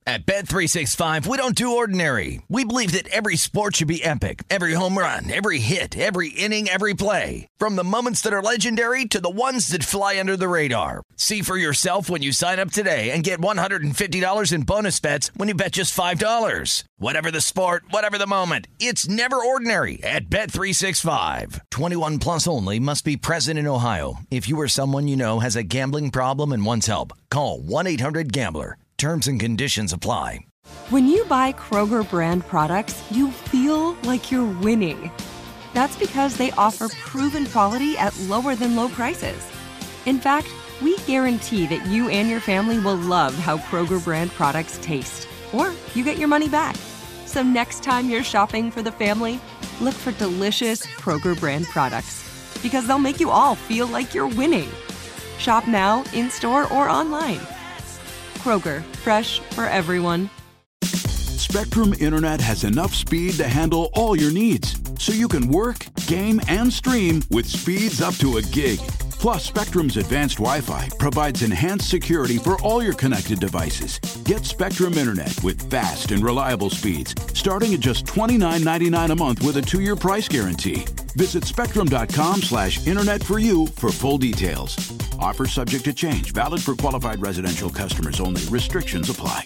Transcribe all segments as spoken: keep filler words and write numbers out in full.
At Bet three sixty-five, we don't do ordinary. We believe that every sport should be epic. Every home run, every hit, every inning, every play. From the moments that are legendary to the ones that fly under the radar. See for yourself when you sign up today and get one hundred fifty dollars in bonus bets when you bet just five dollars. Whatever the sport, whatever the moment, it's never ordinary at Bet three sixty-five. twenty-one plus only. Must be present in Ohio. If you or someone you know has a gambling problem and wants help, call one eight hundred gambler. Terms and conditions apply. When you buy Kroger brand products, you feel like you're winning. That's because they offer proven quality at lower than low prices. In fact, we guarantee that you and your family will love how Kroger brand products taste, or you get your money back. So next time you're shopping for the family, look for delicious Kroger brand products, because they'll make you all feel like you're winning. Shop now, in-store, or online. Kroger, fresh for everyone. Spectrum Internet has enough speed to handle all your needs, so you can work, game, and stream with speeds up to a gig. Plus, Spectrum's advanced Wi-Fi provides enhanced security for all your connected devices. Get Spectrum Internet with fast and reliable speeds, starting at just twenty-nine ninety-nine a month with a two-year price guarantee. Visit spectrum.com slash internet for you for full details. Offer subject to change. Valid for qualified residential customers only. Restrictions apply.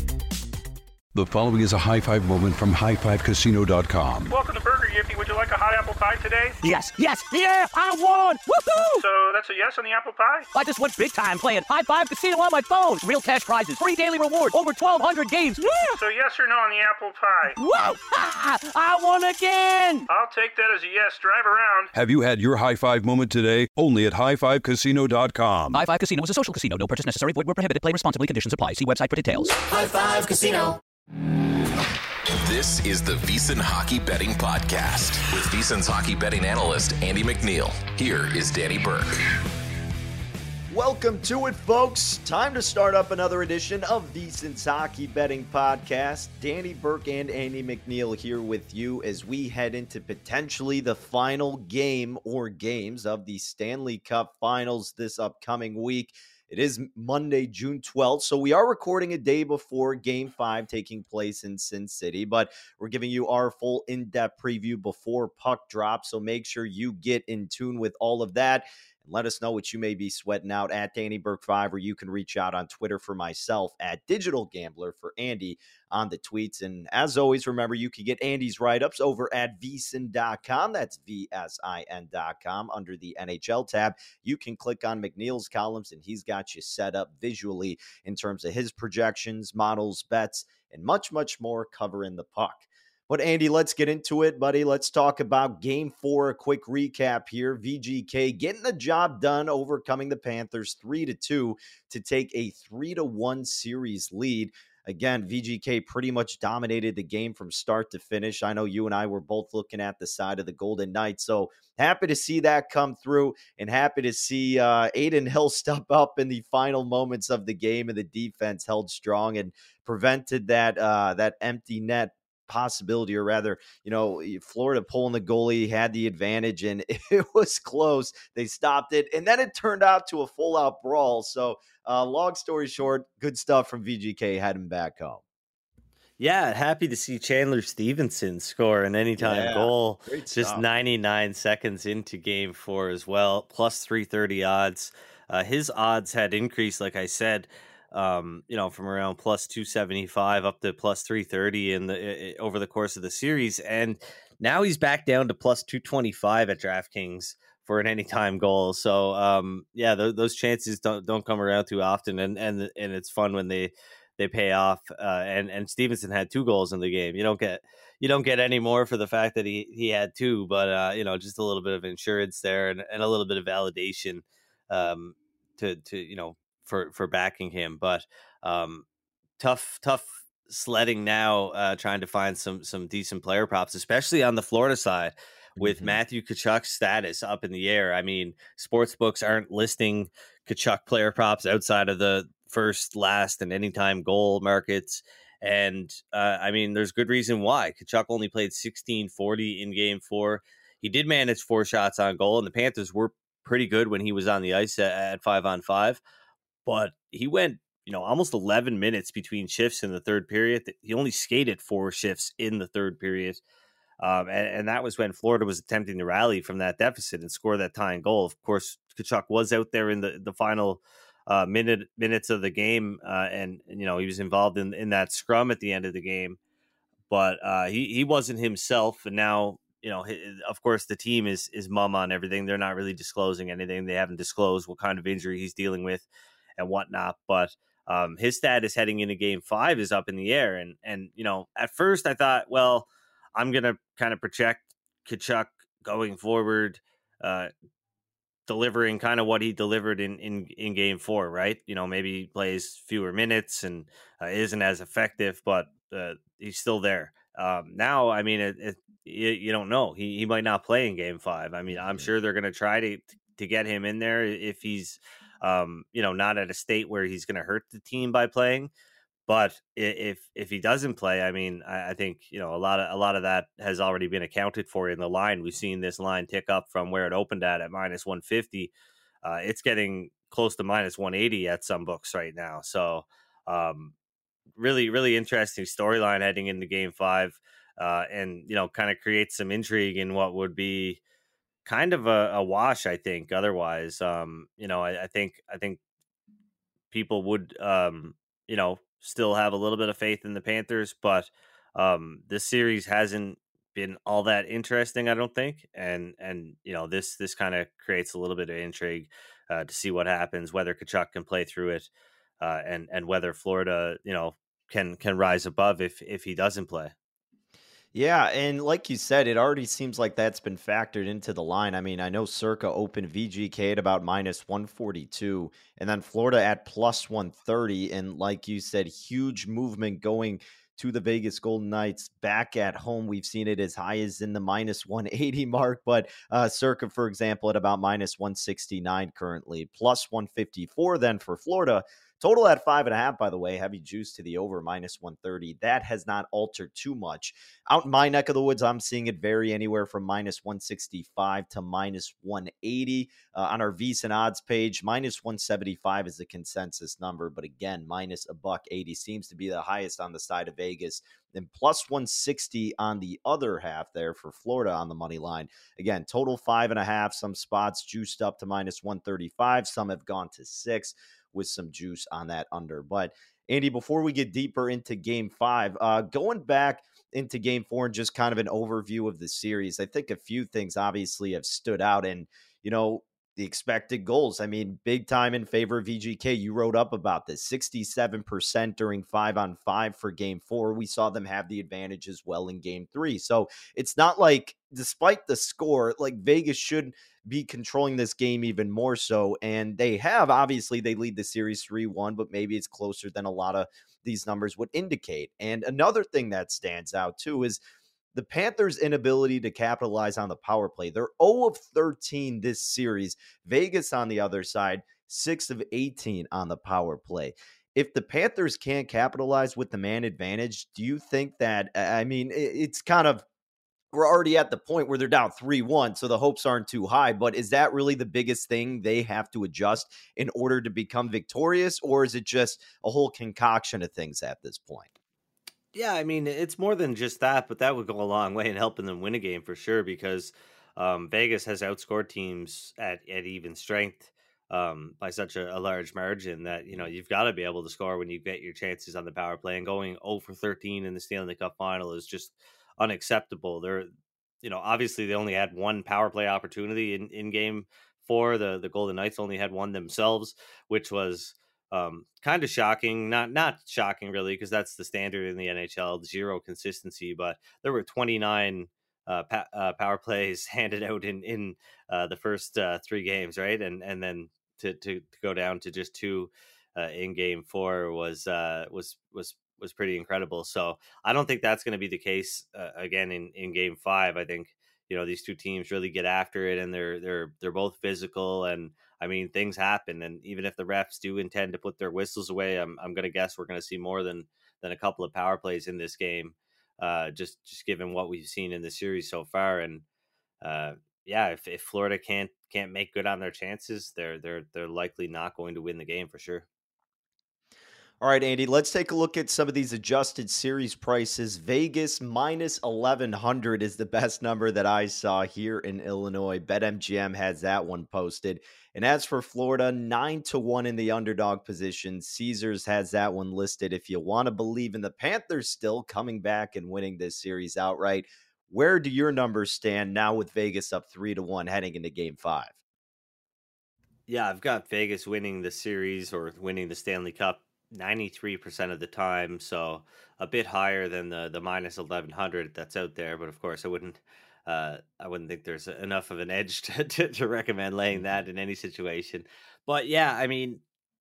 The following is a high five moment from high five casino dot com. Welcome to Burger Yippee. Would you like a hot apple pie today? Yes, yes, yeah, I won! Woohoo! So that's a yes on the apple pie? I just went big time playing High Five Casino on my phone. Real cash prizes, free daily rewards, over twelve hundred games. Yeah! So yes or no on the apple pie? Whoa! Ha! I won again! I'll take that as a yes. Drive around. Have you had your high five moment today? Only at high five casino dot com. High Five Casino is a social casino. No purchase necessary. Void where prohibited. Play responsibly. Conditions apply. See website for details. High Five Casino. This is the VSiN Hockey Betting Podcast with VSiN's hockey betting analyst, Andy McNeil. Here is Danny Burke. Welcome to it, folks. Time to start up another edition of VSiN's Hockey Betting Podcast. Danny Burke and Andy McNeil here with you as we head into potentially the final game or games of the Stanley Cup Finals this upcoming week. It is Monday, June twelfth, so we are recording a day before Game five taking place in Sin City, but we're giving you our full in-depth preview before puck drop, so make sure you get in tune with all of that. And let us know what you may be sweating out at Danny Burke five, or you can reach out on Twitter for myself at Digital Gambler, for Andy on the tweets. And as always, remember, you can get Andy's write-ups over at V S I N dot com. That's V S I N dot com under the N H L tab. You can click on McNeil's columns, and he's got you set up visually in terms of his projections, models, bets, and much, much more covering the puck. But Andy, let's get into it, buddy. Let's talk about Game four. A quick recap here. V G K getting the job done, overcoming the Panthers three to two to take a three to one series lead. Again, V G K pretty much dominated the game from start to finish. I know you and I were both looking at the side of the Golden Knights, so happy to see that come through, and happy to see uh, Adin Hill step up in the final moments of the game, and the defense held strong and prevented that uh, that empty net possibility, or rather, you know, Florida pulling the goalie had the advantage, and it was close. They stopped it, and then it turned out to a full-out brawl. So, uh, long story short, good stuff from V G K heading back home. Yeah, happy to see Chandler Stevenson score an anytime yeah, goal just ninety-nine seconds into Game four as well, plus three thirty odds. Uh, his odds had increased, like I said, Um, you know, from around plus two seventy-five up to plus three thirty in the over the course of the series, and now he's back down to plus two twenty-five at DraftKings for an anytime goal. So, um, yeah, th- those chances don't don't come around too often, and and and it's fun when they they pay off. Uh, and and Stevenson had two goals in the game. You don't get you don't get any more for the fact that he he had two, but uh, you know, just a little bit of insurance there, and, and a little bit of validation um, to to you know. for for backing him. But um tough tough sledding now, uh trying to find some some decent player props, especially on the Florida side with mm-hmm. Matthew Tkachuk's status up in the air. I mean, sports books aren't listing Tkachuk player props outside of the first, last, and anytime goal markets, and uh I mean, there's good reason why. Tkachuk only played sixteen forty in Game four. He did manage four shots on goal, and the Panthers were pretty good when he was on the ice at, at five on five. But he went you know, almost eleven minutes between shifts in the third period. He only skated four shifts in the third period. Um, and, and that was when Florida was attempting to rally from that deficit and score that tying goal. Of course, Tkachuk was out there in the, the final uh, minute minutes of the game, uh, and, and, you know, he was involved in, in that scrum at the end of the game. But uh, he, he wasn't himself, and now, you know, of course, the team is is mum on everything. They're not really disclosing anything. They haven't disclosed what kind of injury he's dealing with and whatnot. But um, his status heading into game five is up in the air. And, and you know, at first I thought, well, I'm going to kind of project Tkachuk going forward, uh, delivering kind of what he delivered in, in, in game four, right? You know, maybe he plays fewer minutes and uh, isn't as effective, but uh, he's still there. Um, now, I mean, it, it, you, you don't know. He, he might not play in game five. I mean, I'm sure they're going to try to to get him in there if he's, um, you know, not at a state where he's going to hurt the team by playing. But if if he doesn't play, I mean, I, I think, you know, a lot of a lot of that has already been accounted for in the line. We've seen this line tick up from where it opened at at minus one fifty. Uh, it's getting close to minus one eighty at some books right now. So um, really, really interesting storyline heading into game five, uh, and, you know, kind of creates some intrigue in what would be kind of a, a wash, I think. Otherwise, um, you know, I, I think I think people would, um, you know, still have a little bit of faith in the Panthers, but um, this series hasn't been all that interesting, I don't think. And, and you know, this this kind of creates a little bit of intrigue uh, to see what happens, whether Tkachuk can play through it, uh, and, and whether Florida, you know, can can rise above if if he doesn't play. Yeah, and like you said, it already seems like that's been factored into the line. I mean, I know Circa opened V G K at about minus one forty-two, and then Florida at plus one thirty. And like you said, huge movement going to the Vegas Golden Knights back at home. We've seen it as high as in the minus one eighty mark, but uh, Circa, for example, at about minus one sixty-nine currently, plus one fifty-four then for Florida. Total at five and a half, by the way, heavy juice to the over, minus one thirty. That has not altered too much. Out in my neck of the woods, I'm seeing it vary anywhere from minus one sixty-five to minus one eighty. Uh, on our VSiN odds page, minus one seventy-five is the consensus number. But again, minus a buck eighty seems to be the highest on the side of Vegas. Then plus one sixty on the other half there for Florida on the money line. Again, total five and a half. Some spots juiced up to minus one thirty-five. Some have gone to six, with some juice on that under. But Andy, before we get deeper into game five, uh, going back into game four and just kind of an overview of the series, I think a few things obviously have stood out. And, you know, the expected goals, I mean, big time in favor of V G K. You wrote up about this, sixty-seven percent during five on five for game four. We saw them have the advantage as well in game three. So it's not like, despite the score, like Vegas should be controlling this game even more so. And they have, obviously they lead the series three one, but maybe it's closer than a lot of these numbers would indicate. And another thing that stands out too is the Panthers' inability to capitalize on the power play. They're zero of thirteen this series. Vegas on the other side, six of eighteen on the power play. If the Panthers can't capitalize with the man advantage, do you think that, I mean, it's kind of, we're already at the point where they're down three one, so the hopes aren't too high, but is that really the biggest thing they have to adjust in order to become victorious, or is it just a whole concoction of things at this point? Yeah, I mean, it's more than just that, but that would go a long way in helping them win a game for sure, because um, Vegas has outscored teams at, at even strength um, by such a, a large margin that, you know, you've got to be able to score when you get your chances on the power play, and going zero for thirteen in the Stanley Cup final is just unacceptable. They're, you know, obviously they only had one power play opportunity in, in game four. The, the Golden Knights only had one themselves, which was Um, kind of shocking, not not shocking really, because that's the standard in the N H L, zero consistency. But there were twenty-nine uh, pa- uh, power plays handed out in in uh, the first uh, three games, right? And and then to to, to go down to just two uh, in game four was uh, was was was pretty incredible. So I don't think that's going to be the case uh, again in in game five. I think, you know, these two teams really get after it, and they're they're they're both physical, and I mean, things happen. And even if the refs do intend to put their whistles away, I'm I'm going to guess we're going to see more than than a couple of power plays in this game, uh, just just given what we've seen in the series so far. And uh, yeah, if, if Florida can't can't make good on their chances, they're they're they're likely not going to win the game for sure. All right, Andy, let's take a look at some of these adjusted series prices. Vegas minus eleven hundred is the best number that I saw here in Illinois. BetMGM has that one posted. And as for Florida, nine to one in the underdog position. Caesars has that one listed. If you want to believe in the Panthers still coming back and winning this series outright, where do your numbers stand now with Vegas up three to one heading into game five? Yeah, I've got Vegas winning the series or winning the Stanley Cup ninety-three percent of the time, so a bit higher than the the minus eleven hundred that's out there. But of course, I wouldn't uh, I wouldn't think there's enough of an edge to, to, to recommend laying that in any situation. But yeah, I mean,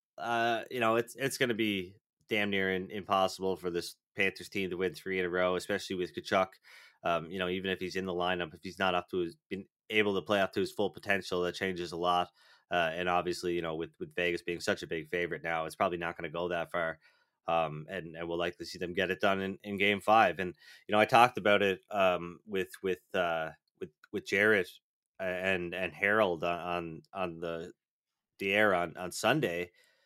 uh, you know, it's it's going to be damn near in, impossible for this Panthers team to win three in a row, especially with Tkachuk. Um, you know, even if he's in the lineup, if he's not up to his been able to play up to his full potential, that changes a lot. Uh, and obviously, you know, with, with Vegas being such a big favorite now, it's probably not going to go that far. Um, and, and we'll likely see them get it done in, in game five. And, you know, I talked about it um, with, with, uh, with, with Jarrett and, and Harold on, on the, the air on, on Sunday.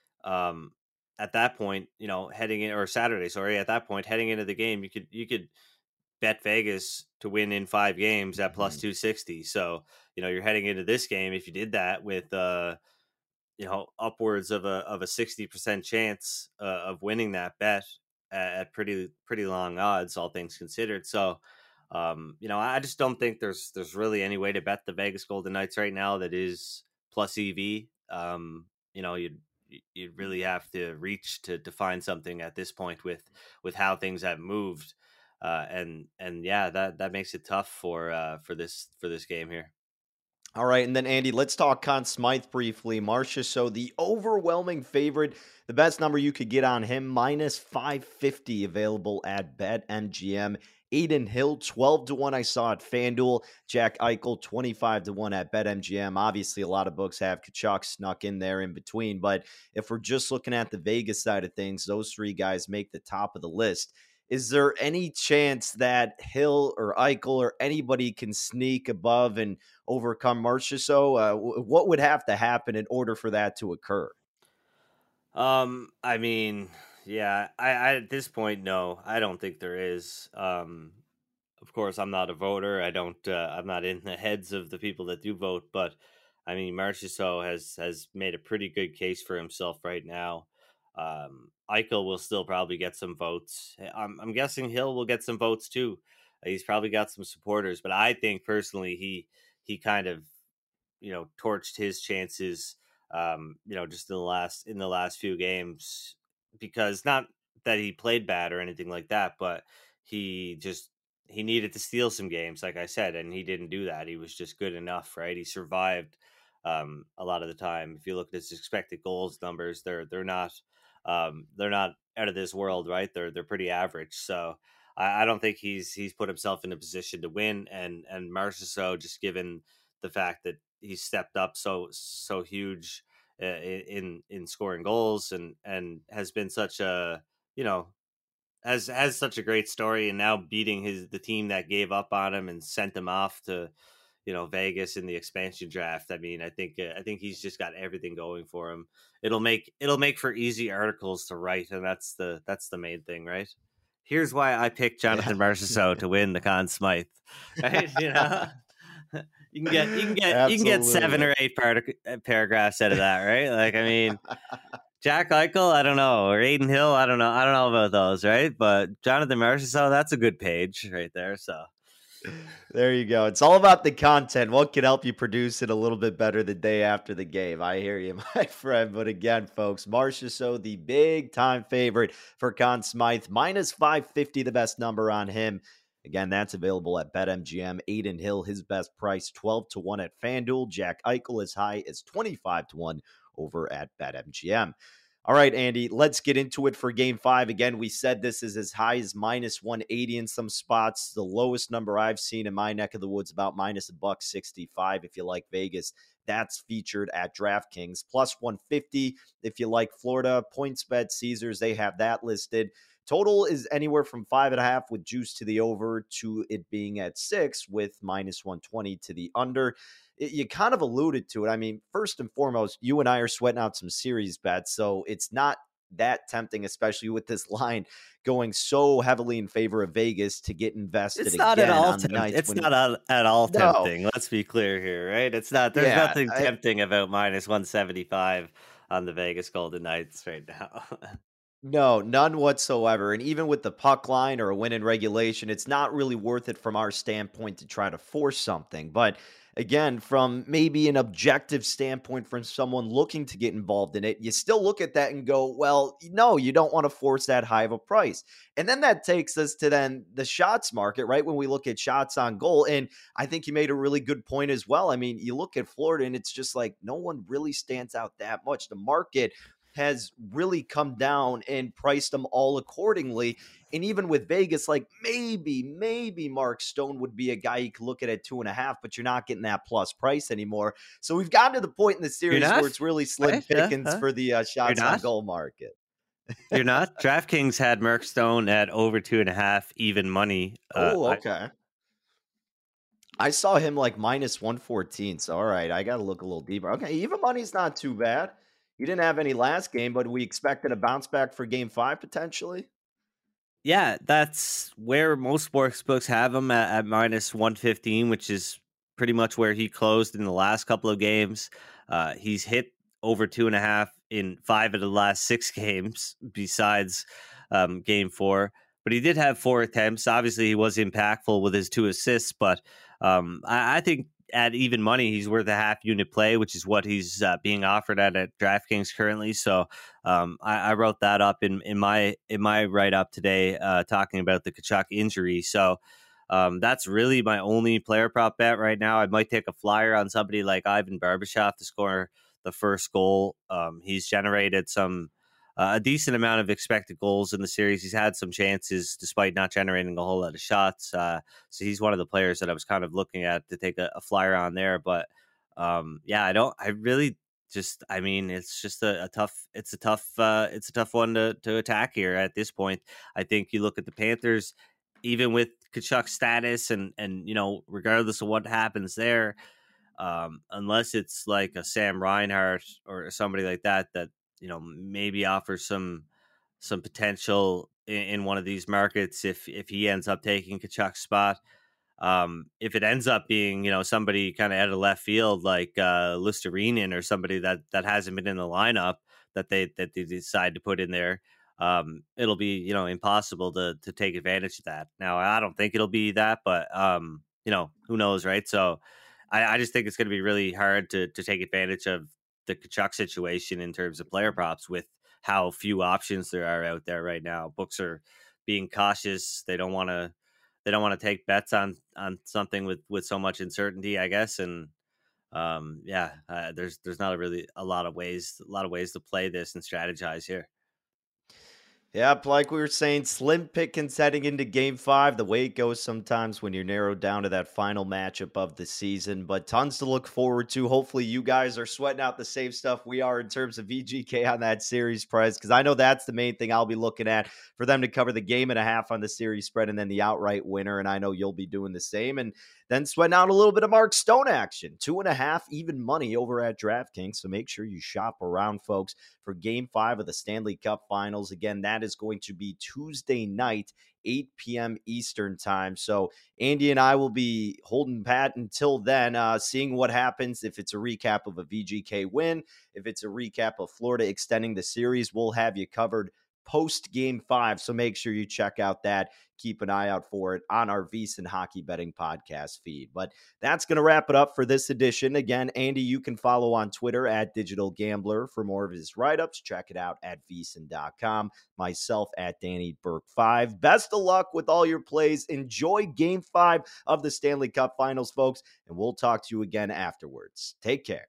Um, at that point, you know, heading in or Saturday, sorry, at that point, heading into the game, you could, you could bet Vegas to win in five games at plus two sixty. So, you know, you're heading into this game. If you did that with, uh, you know, upwards of a, of a sixty percent chance uh, of winning that bet at, at pretty, pretty long odds, all things considered. So, um, you know, I just don't think there's, there's really any way to bet the Vegas Golden Knights right now that is plus E V. Um, you know, you'd, you'd really have to reach to, to find something at this point with, with how things have moved. Uh, and and yeah, that that makes it tough for uh, for this for this game here. All right, and then Andy, let's talk Conn Smythe briefly. Marcia, so the overwhelming favorite, the best number you could get on him, minus five fifty, available at BetMGM. Adin Hill, twelve to one I saw at FanDuel. Jack Eichel, twenty-five to one at BetMGM. Obviously, a lot of books have Tkachuk snuck in there in between, but if we're just looking at the Vegas side of things, those three guys make the top of the list. Is there any chance that Hill or Eichel or anybody can sneak above and overcome Marchessault? Uh, w- what would have to happen in order for that to occur? Um, I mean, yeah, I, I at this point, no, I don't think there is. Um, of course, I'm not a voter. I don't. Uh, I'm not in the heads of the people that do vote. But I mean, Marchessault has has made a pretty good case for himself right now. Um, Eichel will still probably get some votes. I'm, I'm guessing Hill will get some votes too. He's probably got some supporters, but I think personally he he kind of you know torched his chances. Um, you know, just in the last in the last few games, because not that he played bad or anything like that, but he just he needed to steal some games, like I said, and he didn't do that. He was just good enough, right? He survived um, a lot of the time. If you look at his expected goals numbers, they're they're not. Um, they're not out of this world, right? They're they're pretty average. So I, I don't think he's he's put himself in a position to win. And and Marchessault, just given the fact that he's stepped up so so huge uh, in in scoring goals and and has been such a you know has has such a great story, and now beating his the team that gave up on him and sent him off to you know Vegas in the expansion draft. I mean, I think uh, I think he's just got everything going for him. It'll make it'll make for easy articles to write, and that's the that's the main thing, right? Here's why I picked Jonathan yeah. Marchessault to win the Conn Smythe, right? You know, you can get you can get Absolutely. you can get seven or eight part- paragraphs out of that, right? Like, I mean, Jack Eichel, I don't know, or Adin Hill, I don't know, I don't know about those, right? But Jonathan Marchessault, that's a good page right there. So. There you go. It's all about the content. What can help you produce it a little bit better the day after the game? I hear you, my friend. But again, folks, Marchessault, the big time favorite for Conn Smythe, minus five fifty, the best number on him. Again, that's available at BetMGM. Adin Hill, his best price, twelve to one at FanDuel. Jack Eichel as high as twenty-five to one over at BetMGM. All right, Andy, let's get into it for game five. Again, we said this is as high as minus one eighty in some spots. The lowest number I've seen in my neck of the woods, about minus a buck sixty-five. If you like Vegas, that's featured at DraftKings. Plus one fifty if you like Florida. PointsBet, Caesars, they have that listed. Total is anywhere from five and a half with juice to the over to it being at six with minus one twenty to the under. You kind of alluded to it. I mean, first and foremost, you and I are sweating out some series bets, so it's not that tempting, especially with this line going so heavily in favor of Vegas to get invested. It's not again at all. on Tempt- nights it's when, not at, at all No. tempting. Let's be clear here, right? It's not. There's Yeah, nothing I- tempting about minus one seventy-five on the Vegas Golden Knights right now. No, none whatsoever. And even with the puck line or a win in regulation, it's not really worth it from our standpoint to try to force something. But again, from maybe an objective standpoint, from someone looking to get involved in it, you still look at that and go, well, no, you don't want to force that high of a price. And then that takes us to then the shots market, right? When we look at shots on goal. And I think you made a really good point as well. I mean, you look at Florida and it's just like no one really stands out that much. The market has really come down and priced them all accordingly. And even with Vegas, like maybe, maybe Mark Stone would be a guy you could look at at two and a half, but you're not getting that plus price anymore. So we've gotten to the point in the series not? where it's really slim Right? Yeah, pickings huh? for the uh, shots on not? goal market. You're not? DraftKings had Mark Stone at over two and a half, even money. Oh, Uh, I- okay. I saw him like minus one fourteen. So, all right, I got to look a little deeper. Okay, even money's not too bad. He didn't have any last game, but we expected a bounce back for game five potentially. Yeah, that's where most sports books have him at, at minus one fifteen, which is pretty much where he closed in the last couple of games. Uh, he's hit over two and a half in five of the last six games, besides um, game four. But he did have four attempts. Obviously, he was impactful with his two assists, but um, I, I think at even money, he's worth a half unit play, which is what he's uh, being offered at at DraftKings currently. So um, I, I wrote that up in, in my in my write up today, uh, talking about the Tkachuk injury. So um, that's really my only player prop bet right now. I might take a flyer on somebody like Ivan Barbashev to score the first goal. Um, he's generated some uh, a decent amount of expected goals in the series. He's had some chances despite not generating a whole lot of shots. Uh, so he's one of the players that I was kind of looking at to take a, a flyer on there. But um, yeah, I don't, I really just, I mean, it's just a, a tough, it's a tough, uh, it's a tough one to, to attack here at this point. I think you look at the Panthers, even with Tkachuk's status and, and, you know, regardless of what happens there, um, unless it's like a Sam Reinhart or somebody like that, that, you know, maybe offers some some potential in, in one of these markets if if he ends up taking Tkachuk's spot. Um, if it ends up being, you know, somebody kind of out of left field like uh, Luostarinen or somebody that that hasn't been in the lineup that they that they decide to put in there, um, it'll be, you know, impossible to to take advantage of that. Now, I don't think it'll be that, but um, you know, who knows, right? So I, I just think it's going to be really hard to to take advantage of the Tkachuk situation in terms of player props with how few options there are out there right now. Books are being cautious. They don't want to, they don't want to take bets on, on something with, with so much uncertainty, I guess. And um, yeah, uh, there's, there's not a really a lot of ways, a lot of ways to play this and strategize here. Yep, like we were saying, slim pickings heading into game five, the way it goes sometimes when you're narrowed down to that final matchup of the season, but tons to look forward to. Hopefully you guys are sweating out the same stuff we are in terms of V G K on that series price, because I know that's the main thing I'll be looking at, for them to cover the game and a half on the series spread and then the outright winner, and I know you'll be doing the same. And then sweating out a little bit of Mark Stone action. Two and a half even money over at DraftKings. So make sure you shop around, folks, for game five of the Stanley Cup Finals. Again, that is going to be Tuesday night, eight p.m. Eastern time. So Andy and I will be holding pat until then, uh, seeing what happens. If it's a recap of a V G K win, if it's a recap of Florida extending the series, we'll have you covered post game five. So make sure you check out that. Keep an eye out for it on our VSiN Hockey Betting Podcast feed. But that's going to wrap it up for this edition. Again, Andy, you can follow on Twitter at Digital Gambler for more of his write-ups. Check it out at V S I N dot com. Myself at Danny Burke five. Best of luck with all your plays. Enjoy game five of the Stanley Cup Finals, folks, and we'll talk to you again afterwards. Take care.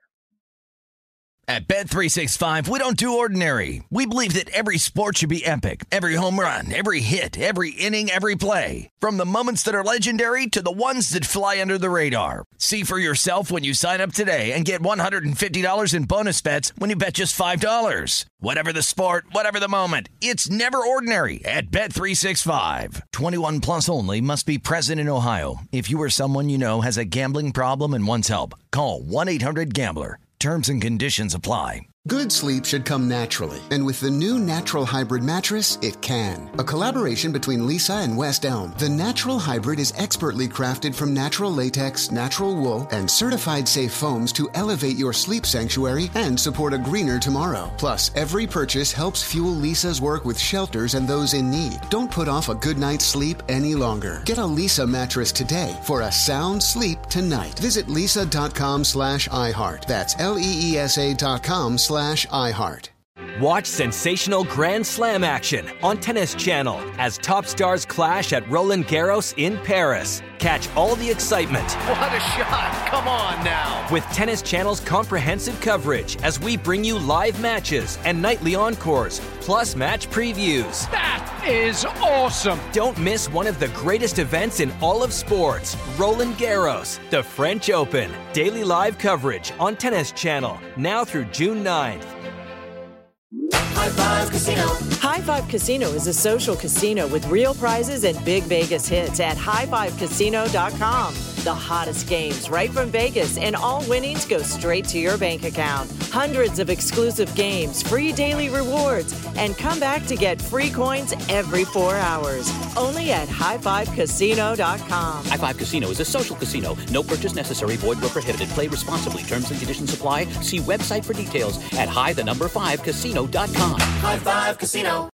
At Bet three sixty-five, we don't do ordinary. We believe that every sport should be epic. Every home run, every hit, every inning, every play. From the moments that are legendary to the ones that fly under the radar. See for yourself when you sign up today and get one hundred fifty dollars in bonus bets when you bet just five dollars. Whatever the sport, whatever the moment, it's never ordinary at Bet three sixty-five. twenty-one plus only. Must be present in Ohio. If you or someone you know has a gambling problem and wants help, call one eight hundred gambler. Terms and conditions apply. Good sleep should come naturally, and with the new Natural Hybrid mattress, it can. A collaboration between Lisa and West Elm, the Natural Hybrid is expertly crafted from natural latex, natural wool, and certified safe foams to elevate your sleep sanctuary and support a greener tomorrow. Plus, every purchase helps fuel Lisa's work with shelters and those in need. Don't put off a good night's sleep any longer. Get a Lisa mattress today for a sound sleep tonight. Visit lisa.com slash iHeart. That's L-E-E-S-A dot com slash iHeart. Watch sensational Grand Slam action on Tennis Channel as top stars clash at Roland Garros in Paris. Catch all the excitement. What a shot! Come on now! With Tennis Channel's comprehensive coverage as we bring you live matches and nightly encores, plus match previews. That is awesome! Don't miss one of the greatest events in all of sports, Roland Garros, the French Open. Daily live coverage on Tennis Channel, now through June ninth. High Five Casino. High Five Casino is a social casino with real prizes and big Vegas hits at high five casino dot com. The hottest games right from Vegas, and all winnings go straight to your bank account. Hundreds of exclusive games, free daily rewards, and come back to get free coins every four hours. Only at high five casino dot com. High Five Casino is a social casino. No purchase necessary. Void where prohibited. Play responsibly. Terms and conditions apply. See website for details at high the number five casino dot com. High Five Casino.